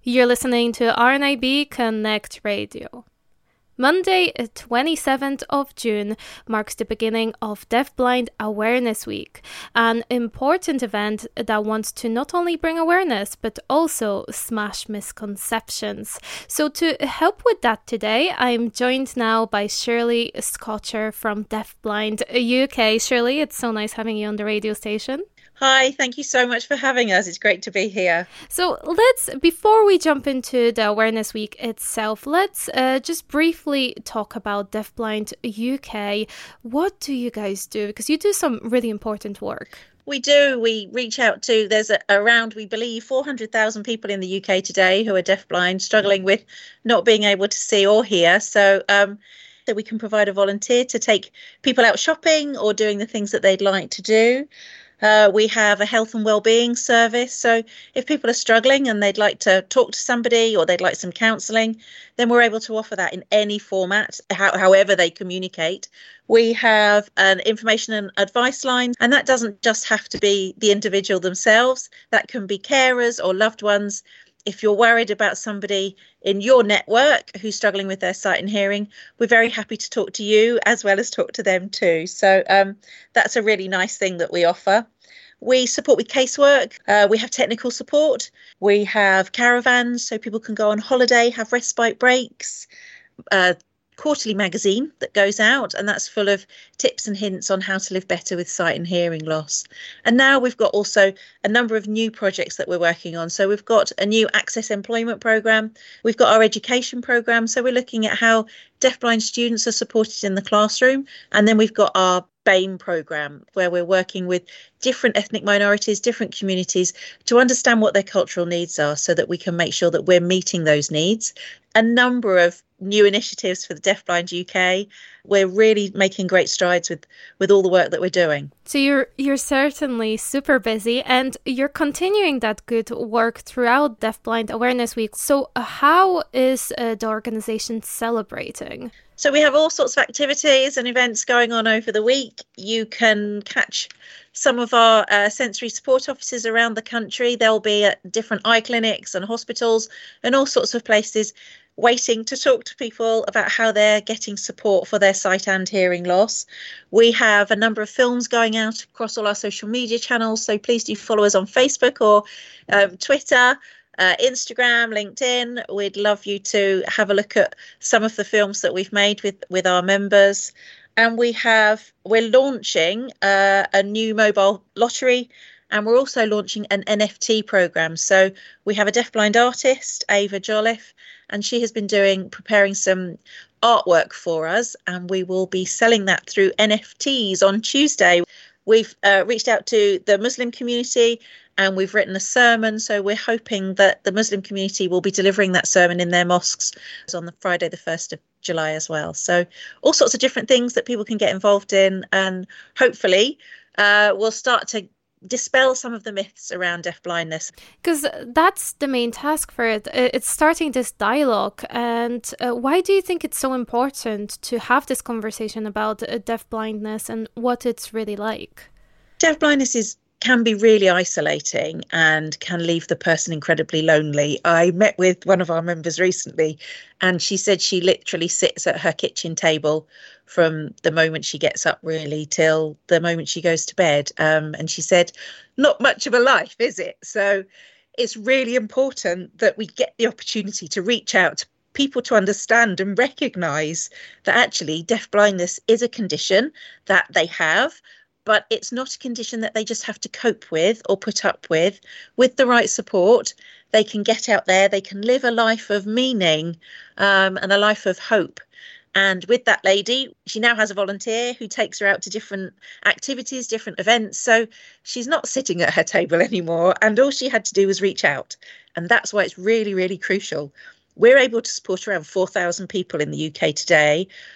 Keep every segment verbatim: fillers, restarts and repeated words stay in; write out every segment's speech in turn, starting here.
You're listening to R N A B Connect Radio. Monday, twenty-seventh of June, marks the beginning of Deafblind Awareness Week, an important event that wants to not only bring awareness, but also smash misconceptions. So to help with that today, I'm joined now by Shirley Scotcher from Deafblind U K. Shirley, it's so nice having you on the radio station. Hi, thank you so much for having us. It's great to be here. So let's, before we jump into the Awareness Week itself, let's uh, just briefly talk about Deafblind U K. What do you guys do? Because you do some really important work. We do. We reach out to, there's a, around, we believe, four hundred thousand people in the U K today who are deafblind, struggling with not being able to see or hear. So, um, that we can provide a volunteer to take people out shopping or doing the things that they'd like to do. Uh, we have a health and wellbeing service. So if people are struggling and they'd like to talk to somebody or they'd like some counselling, then we're able to offer that in any format, how, however they communicate. We have an information and advice line, and that doesn't just have to be the individual themselves. That can be carers or loved ones. If you're worried about somebody in your network who's struggling with their sight and hearing, we're very happy to talk to you as well as talk to them too. So um, that's a really nice thing that we offer. We support with casework. Uh, we have technical support. We have caravans so people can go on holiday, have respite breaks. Uh, quarterly magazine that goes out, and that's full of tips and hints on how to live better with sight and hearing loss. And now we've got also a number of new projects that we're working on. So we've got a new access employment programme. We've got our education programme. So we're looking at how deafblind students are supported in the classroom. And then we've got our BAME programme, where we're working with different ethnic minorities, different communities to understand what their cultural needs are so that we can make sure that we're meeting those needs. A number of new initiatives for the Deafblind U K. We're really making great strides with, with all the work that we're doing. So you're you're certainly super busy, and you're continuing that good work throughout Deafblind Awareness Week. So how is uh, the organisation celebrating? So we have all sorts of activities and events going on over the week. You can catch some of our uh, sensory support officers around the country. They'll be at different eye clinics and hospitals and all sorts of places, waiting to talk to people about how they're getting support for their sight and hearing loss. We have a number of films going out across all our social media channels, so please do follow us on Facebook or um, Twitter, uh, Instagram, LinkedIn. We'd love you to have a look at some of the films that we've made with, with our members. And we have, we're launching uh, a new mobile lottery, and we're also launching an N F T program. So we have a deafblind artist, Ava Jolliffe, and she has been doing, preparing some artwork for us, and we will be selling that through N F Ts on Tuesday. We've uh, reached out to the Muslim community and we've written a sermon. So we're hoping that the Muslim community will be delivering that sermon in their mosques on the Friday, the first of July as well. So all sorts of different things that people can get involved in, and hopefully uh, we'll start to dispel some of the myths around deafblindness. Because that's the main task for it. It's starting this dialogue. And uh, why do you think it's so important to have this conversation about uh, deafblindness and what it's really like? Deafblindness is can be really isolating and can leave the person incredibly lonely. I met with one of our members recently, and she said she literally sits at her kitchen table from the moment she gets up really till the moment she goes to bed. Um, and she said, not much of a life, is it? So it's really important that we get the opportunity to reach out to people to understand and recognise that actually deafblindness is a condition that they have, but it's not a condition that they just have to cope with or put up with. With the right support, they can get out there, they can live a life of meaning um, and a life of hope. And with that lady, she now has a volunteer who takes her out to different activities, different events. So she's not sitting at her table anymore, and all she had to do was reach out. And that's why it's really, really crucial. We're able to support around four thousand people in the U K today.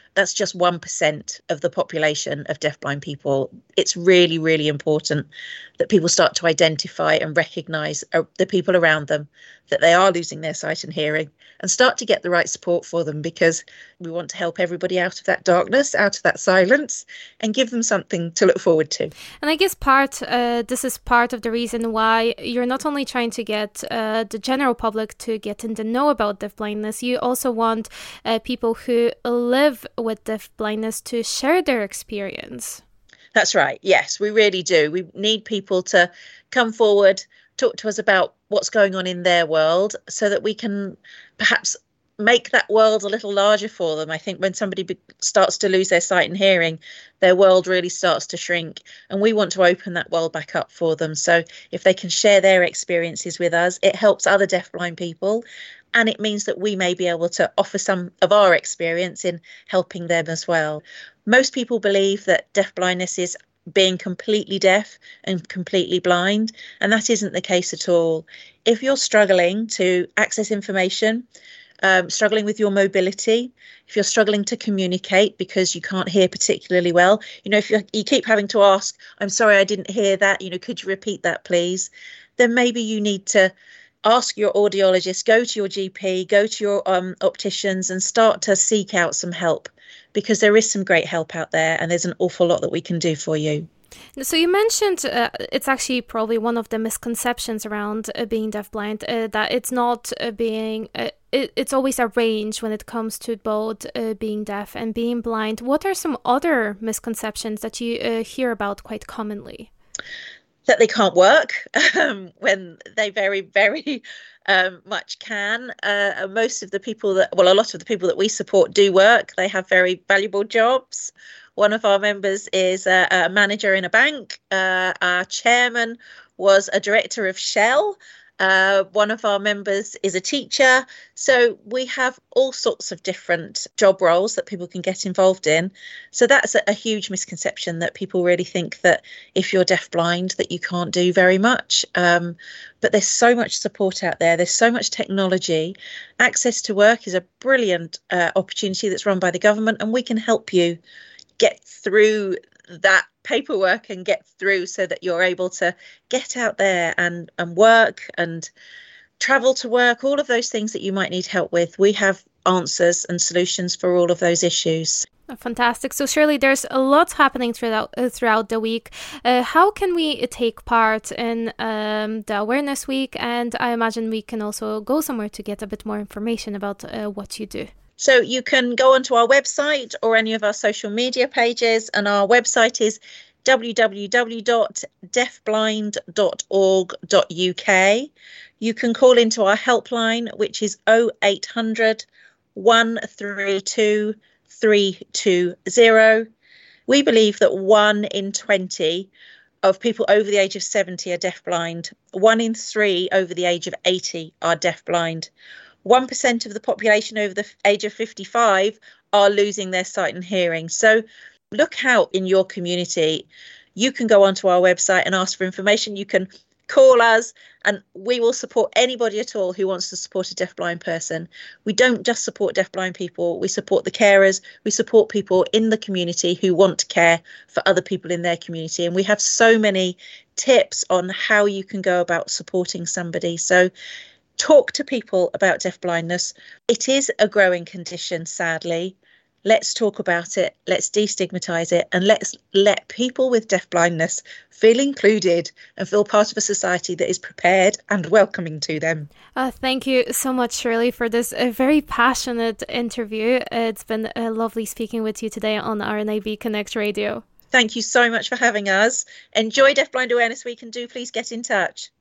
That's just one percent of the population of deafblind people. It's really, really important that people start to identify and recognise uh, the people around them, that they are losing their sight and hearing, and start to get the right support for them, because we want to help everybody out of that darkness, out of that silence, and give them something to look forward to. And I guess part, uh, this is part of the reason why you're not only trying to get uh, the general public to get in the know about deafblindness, you also want uh, people who live with deafblindness to share their experience. That's right. Yes, we really do. We need people to come forward, talk to us about what's going on in their world, so that we can perhaps make that world a little larger for them. I think when somebody be- starts to lose their sight and hearing, their world really starts to shrink, and we want to open that world back up for them. So if they can share their experiences with us, it helps other deafblind people, and it means that we may be able to offer some of our experience in helping them as well. Most people believe that deafblindness is being completely deaf and completely blind, and that isn't the case at all. If you're struggling to access information, Um, struggling with your mobility, if you're struggling to communicate because you can't hear particularly well, you know, if you you keep having to ask, I'm sorry, I didn't hear that, you know, could you repeat that, please? Then maybe you need to ask your audiologist, go to your G P, go to your um, opticians, and start to seek out some help, because there is some great help out there, and there's an awful lot that we can do for you. So you mentioned uh, it's actually probably one of the misconceptions around uh, being deafblind, uh, that it's not uh, being, uh, it, it's always a range when it comes to both uh, being deaf and being blind. What are some other misconceptions that you uh, hear about quite commonly? That they can't work um, when they very, very um, much can. Uh, most of the people that, well, a lot of the people that we support do work. They have very valuable jobs. One of our members is a, a manager in a bank. Uh, our chairman was a director of Shell. Uh, one of our members is a teacher. So we have all sorts of different job roles that people can get involved in. So that's a, a huge misconception, that people really think that if you're deafblind that you can't do very much. Um, but there's so much support out there. There's so much technology. Access to Work is a brilliant uh, opportunity that's run by the government, and we can help you get through that paperwork and get through so that you're able to get out there and and work and travel to work, all of those things that you might need help with. We have answers and solutions for all of those issues. Fantastic. So Shirley, there's a lot happening throughout uh, throughout the week. Uh, how can we take part in um, the Awareness Week? And I imagine we can also go somewhere to get a bit more information about uh, what you do. So you can go onto our website or any of our social media pages, and our website is w w w dot deafblind dot org dot u k. You can call into our helpline, which is oh eight hundred, one three two, three two zero. We believe that one in twenty of people over the age of seventy are deafblind. One in three over the age of eighty are deafblind. one percent of the population over the age of fifty-five are losing their sight and hearing. So look out in your community. You can go onto our website and ask for information. You can call us, and we will support anybody at all who wants to support a deafblind person. We don't just support deafblind people. We support the carers. We support people in the community who want to care for other people in their community. And we have so many tips on how you can go about supporting somebody. So talk to people about deafblindness. It is a growing condition, sadly. Let's talk about it. Let's destigmatise it, and let's let people with deafblindness feel included and feel part of a society that is prepared and welcoming to them. Uh, thank you so much, Shirley, for this uh, very passionate interview. It's been uh, lovely speaking with you today on R N A B Connect Radio. Thank you so much for having us. Enjoy Deafblind Awareness Week, and do please get in touch.